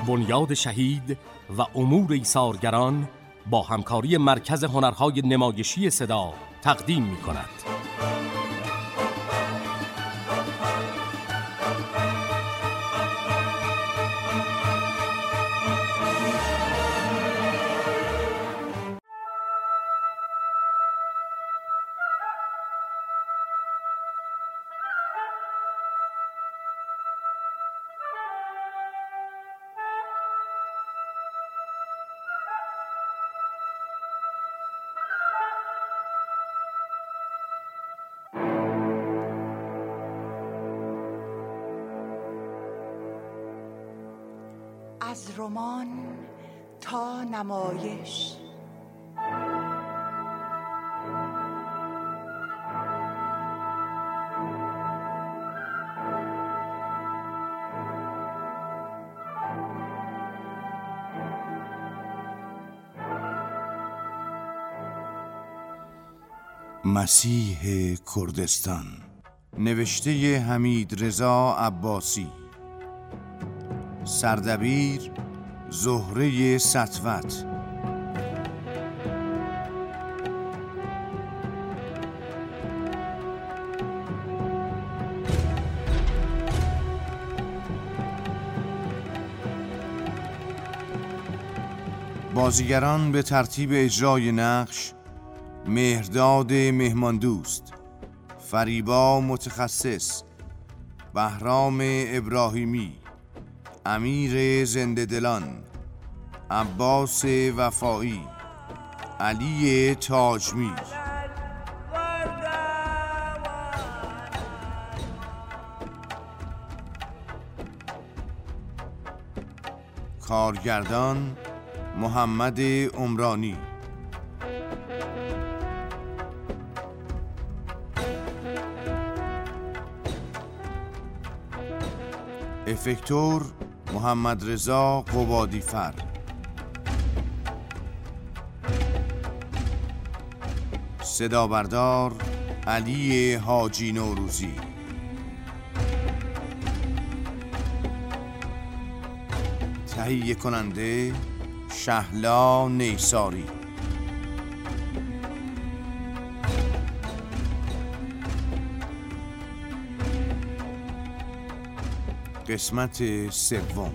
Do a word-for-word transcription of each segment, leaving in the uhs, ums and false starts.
بنیاد شهید و امور ایثارگران با همکاری مرکز هنرهای نمایشی صدا تقدیم می کند. از رمان تا نمایش. مسیح کردستان، نوشته حمید رضا عباسی، سردبیر زهره سطوت، بازیگران به ترتیب اجرای نقش: مهرداد مهماندوست، فریبا متخصص، بهرام ابراهیمی، امیر زنده دلان، عباس وفایی، علی تاجمیر. کارگردان محمد عمرانی. افکتور محمد رضا قبادیفر. صدا بردار علی حاجی نوروزی. تهیه کننده شهلا نیساری. قسمت سوم.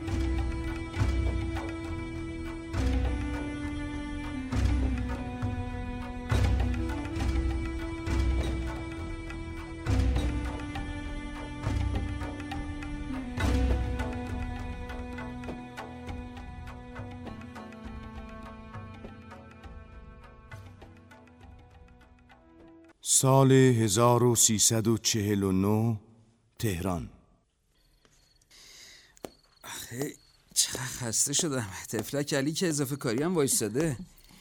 سال هزار و سیصد و چهل و نه، تهران. آخه چقدر خسته شدم. تفلک علی که اضافه کاری هم وایستاده.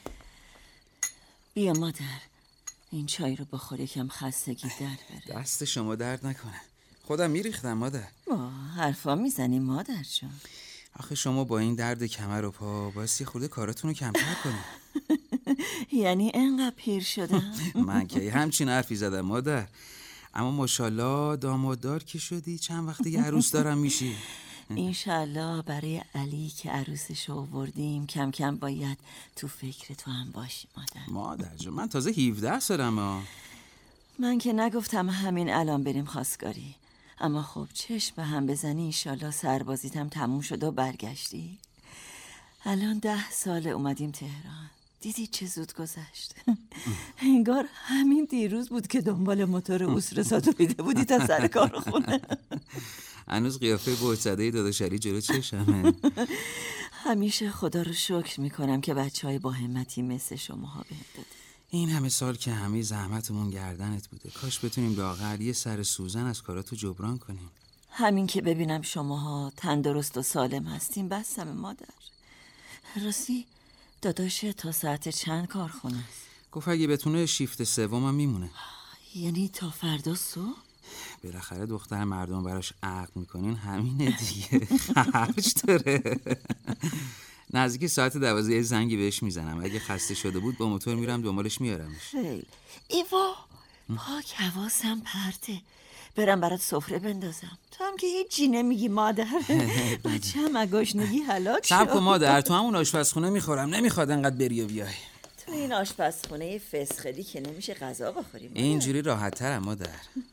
بیا مادر، این چای رو بخور، کم خستگی در بره. دست شما درد نکنه، خودم میریختم مادر. با حرفا میزنی مادر جان. آخه شما با این درد کمر و پا باید یه خورده کاراتون رو کمتر کنید. یعنی انقدر پیر شدم؟ من که همچین حرفی زدم مادر، اما ماشاءالله داماددار که شدی، چند وقت دیگه عروس دارم میشی. انشالله برای علی که عروسش آوردیم کم کم باید تو فکر تو هم باشی مادر. مادر جان من تازه هفده سالمه. من که نگفتم همین الان بریم خواستگاری، اما خب چشم به هم بزنی انشالله سربازیتم تموم شد و برگشتی. الان ده سال اومدیم تهران، دیدی چه زود گذشت. انگار همین دیروز بود که دنبال موتور اوسرساتو دیده بودی تا سر کار خونه. هنوز قیافه بوج‌زده داداش علی جلو چشمه. همیشه خدا رو شکر میکنم که بچه های با همتی مثل شماها بهم داده. این همه سال که همه زحمتمون گردنت بوده، کاش بتونیم لااقل یه سر سوزن از کاراتو جبران کنیم. همین که ببینم شماها تندرست و سالم هستین بسم مادر. راستی داداش تا ساعت چند کارخونه است؟ گفت اگه بتونه شیفت سومم میمونه. یعنی تا فردا صبح؟ بالاخره دختر مردم براش عقد میکنین، همینه دیگه. خرج داره. نزدیک ساعت دوازده زنگی بهش میزنم، اگه خسته شده بود با موتور میرم دنبالش میارمش. خیلی ایوا، پاک حواسم پرته. برم برات سفره بندازم. تو هم که هیچی نمیگی مادر. بچه هم اگاشنگی هلاک شد. صبر کن مادر، تو همون آشپزخونه میخورم، نمیخواد انقدر بری و بیای. تو این آشپزخونه فسخلی که نمیشه غذا بخوریم. اینجوری راحت ترم مادر.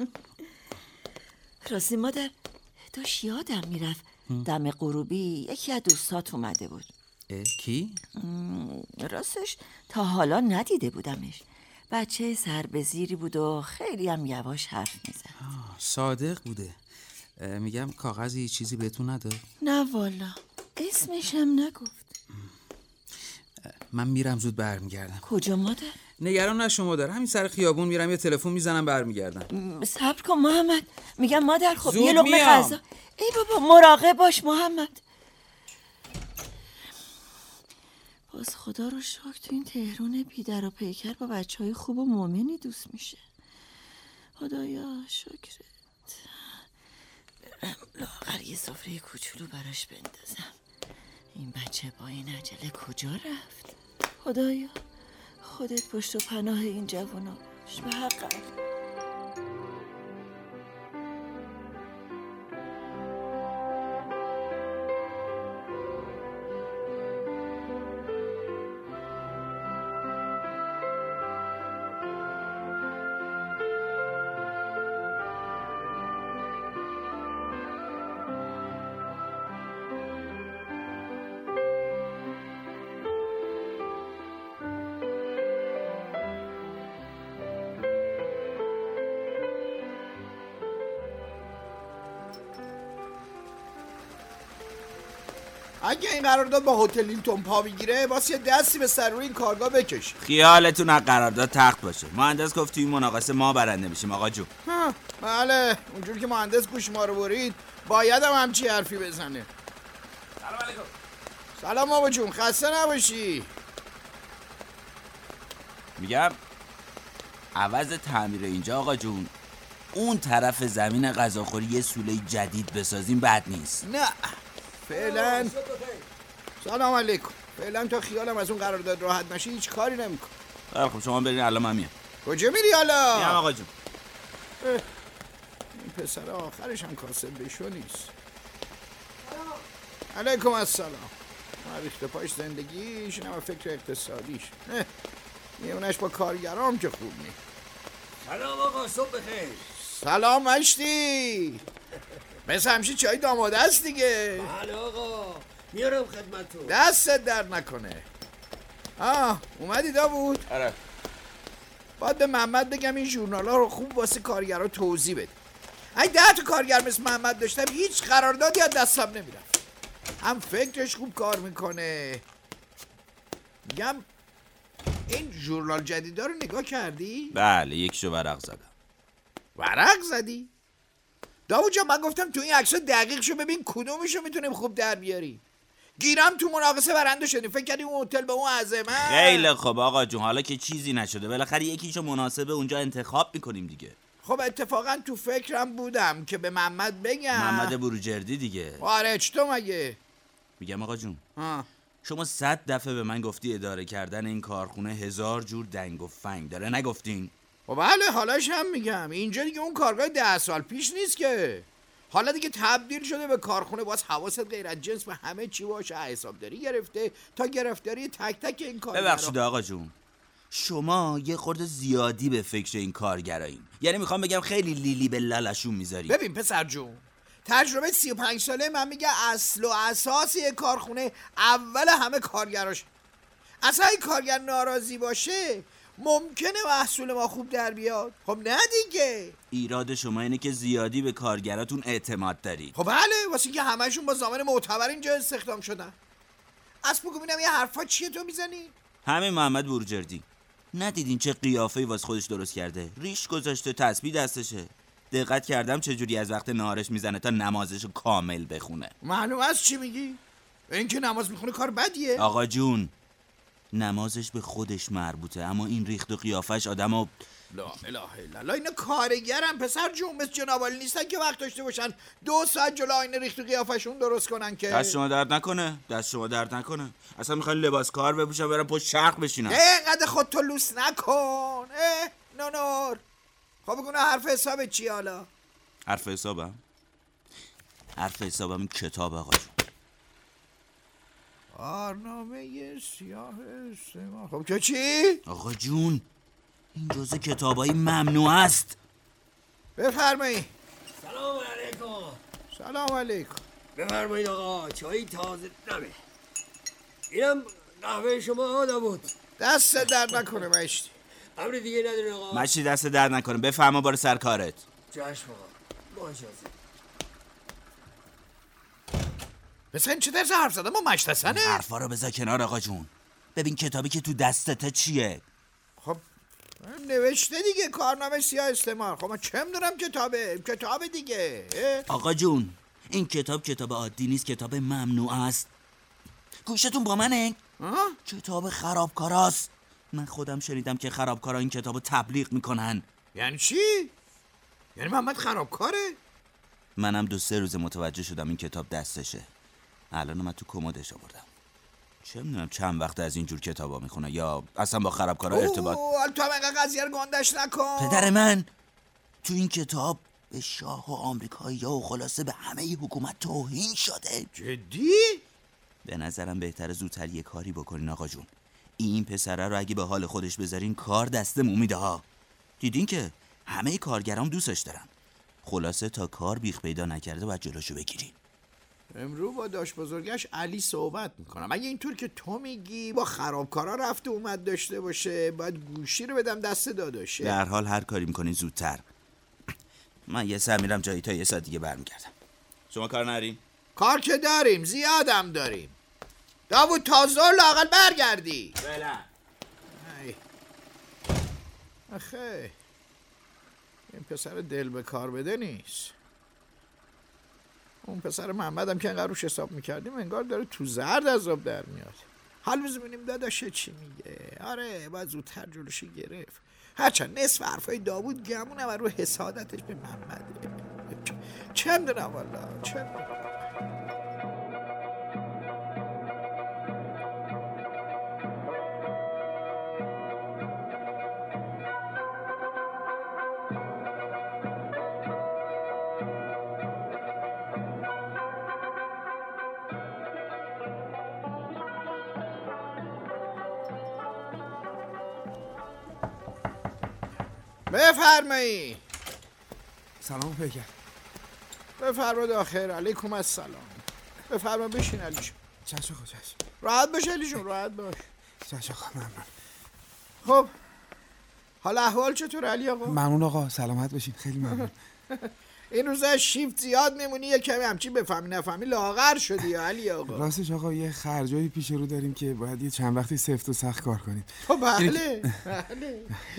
راستی مادر، داشت یادم میرفت دم غروبی یکی از دوستات اومده بود. کی؟ راستش تا حالا ندیده بودمش. بچه سر به زیری بود و خیلی هم یواش حرف میزد. صادق بوده. میگم کاغذی چیزی بهتون نداد؟ نه والا، اسمش هم نگفت. من میرم زود برمیگردم. کجا مادر؟ نگران نشو مادر، همین سر خیابون میرم یه تلفن میزنم برمیگردم. صبر کن محمد، میگم مادر خب زود یه لقمه میام. غذا. ای بابا مراقب باش محمد. باز خدا رو شکر تو این تهران بیدر و پیکر با بچه های خوب و مؤمنی دوست میشه. خدایا شکرت. برم لاغر یه سفره کوچولو براش بندازم. این بچه با این عجله کجا رفت؟ خدایا خودت پشت و پناه این جوونا باش. به حق علی. اگه این قرارداد با هتل هیلتون پا میگیره واسه یه دستی به سر روی این کارگاه بکش. خیالتون از قرارداد تخت باشه. مهندس گفت توی این مناقصه ما برنده میشیم آقا جون. بله اونجور که مهندس گوش ما رو برید باید هم همچی حرفی بزنه. سلام علیکم. سلام بابا جون، خسته نباشی. میگم عوض تعمیر اینجا آقا جون اون طرف زمین غذاخوری یه سوله جدید بسازیم بد نیست. نه فعلا. سلام علیکم. فعلا تا خیالم از اون قرارداد راحت نشه هیچ کاری نمیکنم. خب شما برین الان من میام. کجا میری حالا؟ میام آقا جون. این پسر آخرش هم کاسب بشو نیست. علیکم السلام. ریخته پاش زندگیش اینم فکر اقتصادیش. میونش با کارگرام که خوب نی. سلام آقا، صبح بخیر. سلام مشتی. مثل همشه چای داماده است دیگه. بله آقا، میارم خدمتتون. دستت درد نکنه. آه اومدی داوود؟ آره. باید به محمد بگم این ژورنالا رو خوب واسه کارگرها توضیح بده. اگه ده تا کارگر مثل محمد داشتم هیچ قراردادی از دستم نمیرفت. هم فکرش خوب کار میکنه. میگم این ژورنال جدیدا رو نگاه کردی؟ بله یکیشو ورق زدم. ورق زدی؟ داوود جان من گفتم تو این عکس‌ها دقیق شو ببین کدومشو میتونیم خوب در بیاری. گیرم تو مناقصه برنده شدیم. فکر کردی اون هتل به اون عظمت؟ خیلی خوب آقا جون، حالا که چیزی نشده بالاخره یکیشو مناسبه اونجا انتخاب میکنیم دیگه. خب اتفاقا تو فکرم بودم که به محمد بگم. محمد بروجردی دیگه. آره چطور مگه؟ میگم آقا جون ها. شما صد دفعه به من گفتی اداره کردن این کارخونه هزار جور دنگ و فنگ داره، نگفتین؟ خب بله حالاش هم میگم اینجا دیگه اون کارگاه ده سال پیش نیست که. حالا دیگه تبدیل شده به کارخونه. باز حواست غیر از جنس به همه چی باشه. حسابداری گرفته تا گرفتاری تک تک این کارگرا. ببخشید آقا جون شما یه خورده زیادی به فکر این کارگرایین. یعنی میخوام بگم خیلی لیلی به لالشون میذاری. ببین پسر جون تجربه سی و پنج ساله من میگه اصل و اساس یه کارخونه اول همه کارگراش. اصلا این کارگر ناراضی باشه ممکنه محصول ما خوب در بیاد. خب نه دیگه. ایراد شما اینه که زیادی به کارگراتون اعتماد دارید. خب بله واسه اینکه همشون با زمان معتبر اینجا استخدام شدن. اصلا بگو ببینم یه حرفا چیه تو میزنی؟ همین محمد بروجردی ندیدین چه قیافه‌ای واسه خودش درست کرده؟ ریش گذاشته، تسبیح دستشه. دقت کردم چجوری از وقت نهارش میزنه تا نمازشو کامل بخونه. معلوم است چی میگی؟ این که نماز میخونه کار بدیه؟ آقا جون نمازش به خودش مربوطه اما این ریخت و قیافش آدمو لا اله الا الله. اینا کارگرن پسر جون، مثل جناب عالی نیستن که وقت داشته باشن دو ساعت جلو آینه ریخت و قیافشون درست کنن که. دست شما درد نکنه، دست شما درد نکنه. اصلا میخوان لباس کار بپوشن برن پشت چرخ بشینن. اینقدر خودتو لوس نکن. اه نونور. خب بگو حرف حساب چی حالا؟ حرف حسابم؟ حرف حسابم این کتاب آقا جون. کارنامه سیاه استعمار. خب که چی؟ آقا جون این جزء کتابای ممنوع است. بفرمایید. سلام علیکم. سلام علیکم. بفرمایید آقا، چای تازه نمه. اینم قهوه شما آقا بود. دست درد نکنه مشتی. امر دیگه نداره آقا. مشتی دست درد نکنه، بفرما بار سر کارت. چشم آقا، با اجازه. بسن چه درس حرف زدم؟ ما مشتسنه؟ حرفا رو بذار کنار آقا جون. ببین کتابی که تو دستته چیه؟ خب نوشته دیگه کارنامه سیاه استعمار. خب من چه میدونم کتابه؟ کتاب دیگه. آقا جون این کتاب کتاب عادی نیست، کتاب ممنوع است. گوشتون با منه؟ کتاب خرابکاراست. من خودم شنیدم که خرابکارا این کتابو تبلیغ میکنن. یعنی چی؟ یعنی محمد خرابکاره؟ منم دو سه روز متوجه شدم این کتاب دستشه. الان من تو کمدش آوردم. چه میدونم چند وقت از اینجور کتابا میخونه یا اصلا با خرابکارا ارتباط. اوه تو هم اینقدر قضیه رو گندش نکن. پدر من تو این کتاب به شاه و آمریکایی‌ها و خلاصه به همه حکومت توهین شده. جدی؟ به نظرم بهتره زودتر یه کاری بکنین آقا جون. این پسره رو اگه به حال خودش بذارین کار دستمون میده ها. دیدین که همه کارگرام دوستش دارن. خلاصه تا کار بیخ پیدا نکرده باید جلوشو بگیرین. امرو با داش بزرگش علی صحبت میکنم. اگه اینطور که تو میگی با خرابکارا رفته اومد داشته باشه باید گوشی رو بدم دست داداشه. در حال هر کاری میکنین زودتر. من یه سر میرم جایی تا یه ساعت دیگه برمیگردم. شما کار نرین؟ کار که داریم، زیادم داریم. داوود تا ظهر لااقل برگردی. بله. آخه این پسر دل به کار بده نیست. اون پسر محمدم که انقدر روش حساب میکردیم انگار داره تو زرد از آب در میاد. حال بزنیم داداشه چی میگه. آره باید زودتر جلوشی گرفت. هرچند نصف حرفای داوود گمونه و رو حسادتش به محمده. چه میدونم والا چه میدونم. بفرمایی. سلام پیکر. بفرما داخل. علیکم السلام. بفرما بشین علی جون. چشم آقا چشم. راحت باش علی جون راحت باش. چشم آقا ممنون. خب حالا احوال چطور علی آقا؟ ممنون آقا سلامت باشین خیلی ممنون. این روزا شیفت زیاد میمونی یه کمی همچی بفهمی نفهمی لاغر شدی یا علی آقا؟ راستش آقا یه خرجایی پیش رو داریم که باید یه چند وقتی سفت و سخت کار کنیم. خب بله بله.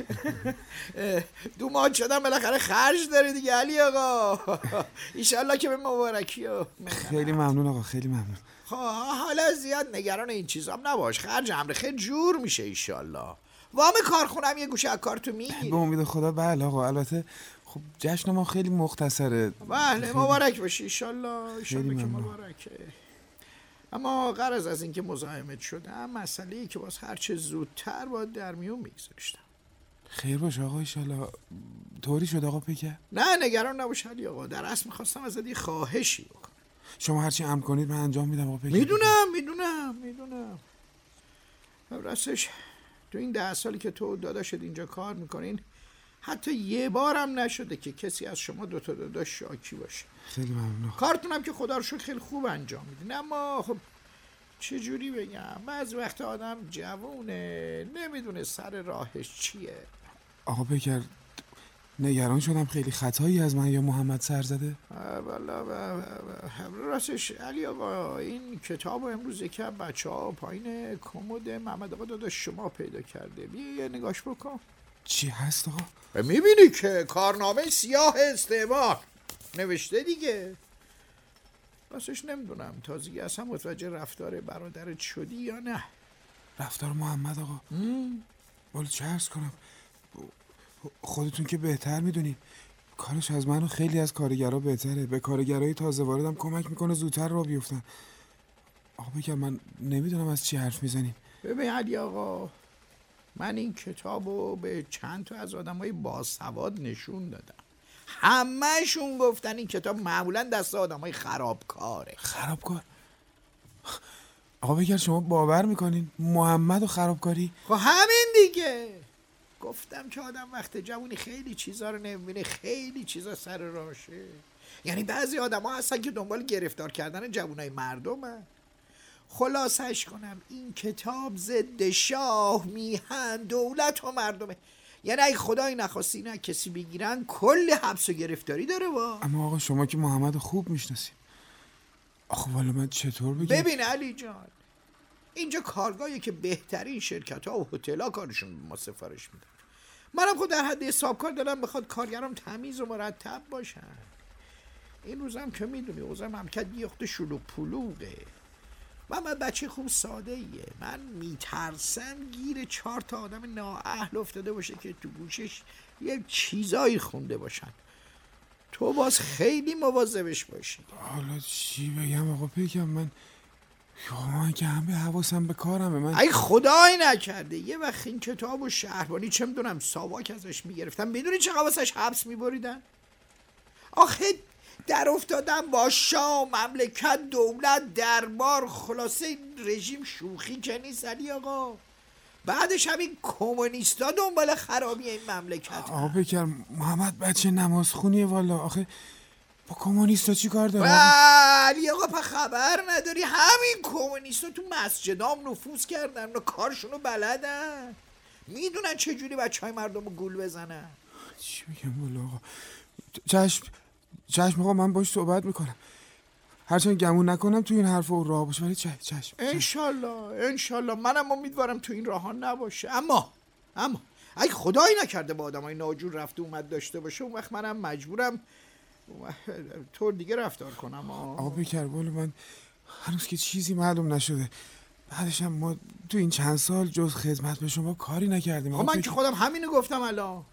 دو ماه شدم بالاخره خرج داری دیگه علی آقا. ایشالله که به مبارکی ها. خیلی ممنون آقا خیلی ممنون. خب حالا زیاد نگران این چیزام نباش. خرج امر خیلی جور میشه ایشالله. وام کارخونم یه گوشه از کار تو میگیری. به امید خدا بله آقا. البته خب جشن ما خیلی مختصره. بله مبارک باشی ایشالله. ایشالله که مبارکه. اما غرض از اینکه مزاحمت شدم مسئله‌ای که باز هرچه زودتر باید در میون میگذاشتم. خیر باشه آقا ایشالله. طوری شد آقا پیکر؟ نه نگران نباش علی آقا. در اصل میخواستم ازت یه خواهشی بکنم. شما هرچی امر کنید من انجام میدم آقا پیکر. میدونم میدونم میدونم. راستش تو این ده سالی که تو داداشت اینجا کار میکنین حتی یه بارم نشده که کسی از شما دوتا داداش شاکی باشه. خیلی ممنون. کارتونم که خدا رو شکر خیلی خوب انجام میدین. اما خب چه جوری بگم بعضی وقت آدم جوونه نمیدونه سر راهش چیه. آقا پیکر نگران شدم خیلی خطایی از من یا محمد سر زده. والا راستش علی آقا این کتاب امروز یکی از بچه ها پایین کمد محمد آقا داداش شما پیدا کرده. بیا یه نگاش بکن. چی هست آقا؟ میبینی که کارنامه سیاه استعمار نوشته دیگه. راستش نمیدونم تازگی اصلا متوجه رفتار برادرت شدی یا نه. رفتار محمد آقا والا چه عرض کنم خودتون که بهتر میدونی کارش از من و خیلی از کارگرها بهتره. به کارگرای تازه واردم کمک میکنه زودتر را بیفتن. آقا بگم من نمیدونم از چی حرف میزنیم. ببین علی آقا من این کتابو به چند تا از آدمای باسواد نشون دادم. همه‌شون گفتن این کتاب معمولا دست آدمای خرابکاره. خرابکار؟ آقا بگر شما باور میکنین محمد و خرابکاری؟ خب همین دیگه. گفتم که آدم وقت جوونی خیلی چیزا رو نمیبینه، خیلی چیزا سر راشه. یعنی بعضی آدم ها هستن که دنبال گرفتار کردن جوونای مردمه. خلاصش کنم این کتاب ضد شاه، میهن، دولت و مردمه. یعنی اگه خدای نخواستی نه کسی بگیرن کل حبس و گرفتاری داره با. اما آقا شما که محمد خوب میشناسید. آخه والا من چطور بگم؟ ببین علی جان، اینجا کارگاهی که بهترین شرکت ها و هتل ها کارشون به ما سفارش میدن. منم خود در حد حسابکار دارم بخواد کارگرام تمیز و مرتب باشن. این روزم که میدونی اوضاع مملکت یخت شلوغ پلوغه. من بچه خوب ساده ایه. من میترسم گیر چهار تا آدم نااهل افتاده باشه که تو گوشش یه چیزایی خونده باشن. تو باز خیلی مواظبش باشی. حالا چی بگم آقا بگم؟ من من که همه حواسم به کارمه. من ای خدای نکرده یه وقت این کتاب و شهربانی چه میدونم ساواک ازش میگرفتن، میدونی چه واسش حبس میبریدن؟ آخه در افتادم با شاه، مملکت، دولت، دربار، خلاصه رژیم شوخی که نیست علی آقا. بعدش همین کمونیستا دنبال خرابی این مملکت. آقا بکر محمد بچه نمازخونیه والا. آخه با کمونیستا چی کار داره؟ علی آقا پا خبر نداری همین کمونیستا تو مسجدام نفوذ کردن و کارشونو بلدن، میدونن چجوری بچه های مردم رو گول بزنن. چی بگم والا آقا؟ چشم چشم آقا، من باش صحبت میکنم، هرچند گمون نکنم تو این حرف و راه باشه، ولی چشم چشم انشالله انشالله منم امیدوارم تو این راه نباشه. اما اما اگه خدایی نکرده با آدمای ناجور رفت اومد داشته باشه، اون وقت منم مجبورم طور دیگه رفتار کنم. آقا بکر والا من هنوز که چیزی معلوم نشده، بعدش هم ما تو این چند سال جز خدمت به شما کاری نکردیم. خب من که خودم همینو گفتم. الان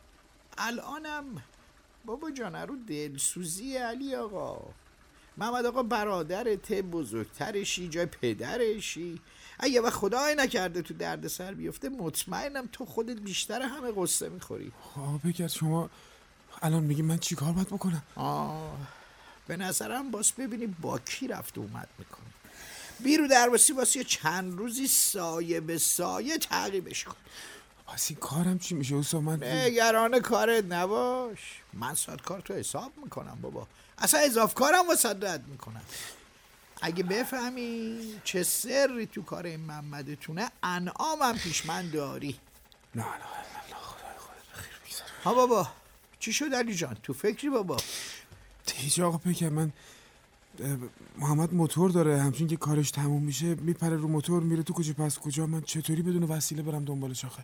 الانم بابا جان رو دلسوزی علی آقا. محمد آقا برادرت، بزرگترشی، جای پدرشی. اگه وقت خدای نکرده تو درد سر بیفته، مطمئنم تو خودت بیشتر همه قصه میخوری. آقا بگه شما الان میگی من چی کار باید بکنم؟ آه به نظرم باس ببینی با کی رفت و اومد میکنی. بیرو درواسی واسه چند روزی سایه به سایه تعقیبش کن. پس این کارم چی میشه استاد؟ من نگران کارت نباش، من ساعت کار تو حساب میکنم بابا، اصلا اضاف کارم واسه رد میکنم. اگه بفهمی چه سری تو کار این محمدتونه، انعامم پیش من داری. نه نه نه خدای خودت بخیر بگذار. ها بابا چی شد علی جان؟ تو فکری بابا؟ هیچ آقا بگم من محمد موتور داره، همچین که کارش تموم میشه میپره رو موتور میره تو کوچه پس کجا، من چطوری بدون وسیله برم دنبالش آخه؟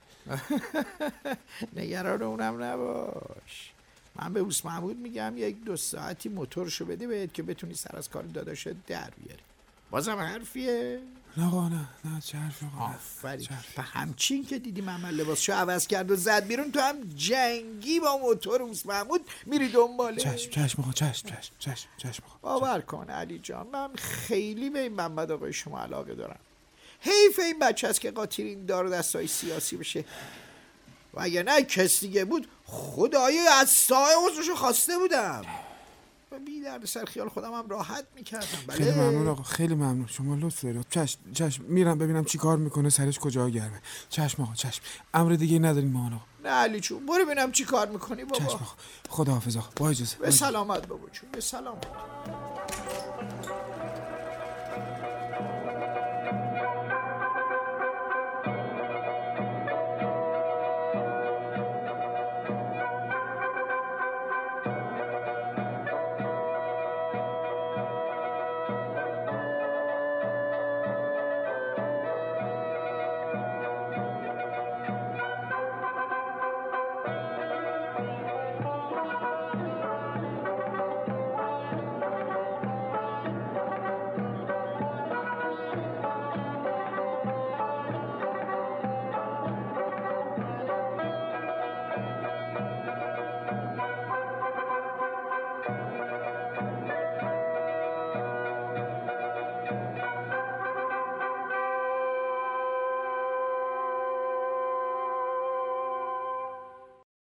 نگران اونم نباش، من به اوس محمود میگم یک دو ساعتی موتورشو بده بهت که بتونی سر از کار داداشت در بیاری. بازم حرفیه؟ نه آقا نه نه چه حرفی آقا. آفرین. و همچین که دیدی محمد لباسشو عوض کرد و زد بیرون، تو هم جنگی با موتور اوس محمود میری دنباله. چشم چشم آقا چشم چشم چشم چشم آقا. باور کن علی جان من خیلی به این محمد آقای شما علاقه دارم. حیف این بچه است که قاطی این دار دستای سیاسی بشه، و اگه نه کس دیگه بود خدایی از سایه عذرشو خواسته بودم و بی درد سر خیال خودم هم راحت میکردم. بله خیلی ممنون آقا، خیلی ممنون، شما لطف دارید. چشم چشم میرم ببینم چی کار میکنه، سرش کجا گرمه. چشم آقا چشم، امر دیگه نداریم ما آقا. نه علی چون برو ببینم چی کار میکنی بابا. چشم آقا، خدا حافظ آقا، با اجازه. به سلامت بابا چون، به سلامت.